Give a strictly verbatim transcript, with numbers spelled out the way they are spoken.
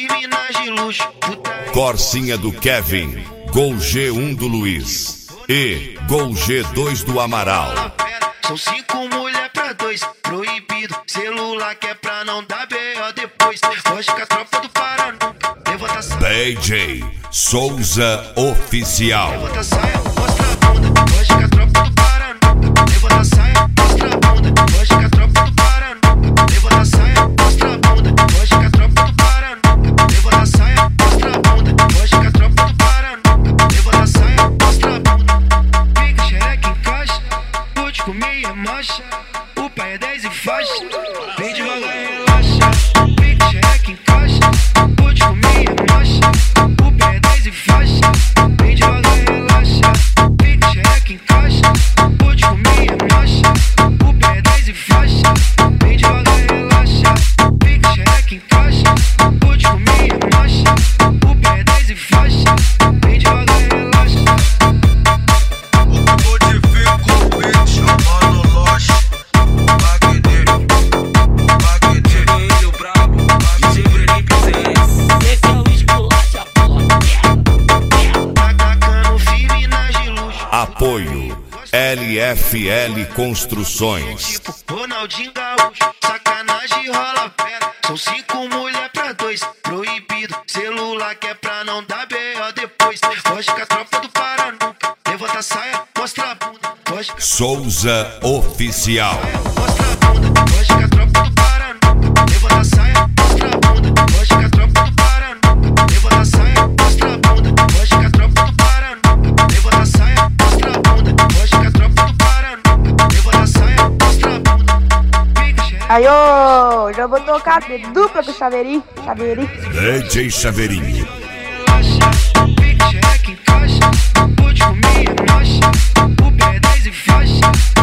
firme nas de luxo. Corsinha do Kevin, Gol G um do Luiz e Gol G dois do Amaral. São cinco mulher pra dois, proibido. Celular que é pra não dar B O depois. Foge com a tropa do Paraná, levanta a saia. D J Souza Oficial. Levanta a saia, mostra a bunda. Foge com a tropa do Paraná, levanta a saia, mostra a bunda. Foge com a tropa do Paraná, levanta a saia, mostra a bunda. Foge com a tropa do Paraná, levanta a saia, mostra a bunda. Foge com a tropa do Paraná, levanta a saia, mostra a bunda. Fica xereca em caixa, pode comer é marcha. O pai é dez e faixa, vem devagar e relaxa. Fica xereca em caixa, pode comer é marcha. O pai é dez e faixa, vem devagar e relaxa. Fica xereca em caixa, pode comer é marcha. O pai é dez e faixa, vem devagar e relaxa. Fica xereca em caixa, pode comer é marcha. O pai é dez e faixa, vem devagar e relaxa. Modifica o beat, chamando Lost. Bagdê, Bagdê, filho brabo, D J Brenin presente. Esse é o esculacha, porra. Atacando firme nas de luxo. Apoio L F L Construções. Tipo Ronaldinho Gaúcho, sacanagem rola pera. São cinco mulher pra dois, proibido. Celular que é pra não dar B O depois. Foge com a tropa do Paraná, levanta a saia, mostra a bunda. Foge com a Souza Oficial. mostra a bunda. Foge com a tropa do Paraná, levanta a saia, mostra a bunda. Foge com a tropa do Paraná, levanta a saia, mostra a bunda. Foge com a tropa do Paraná, levanta a saia, mostra a bunda. Foge com a tropa do Paraná, levanta a saia, mostra a bunda. Fica xereca. Aí, ô, já vou tocar de dupla com o Chaveirinho. Chaveirinho. D J Chaveirinho. Relaxa, fica xereca em caixa, pode comer é marcha. O pé é dez e faixa,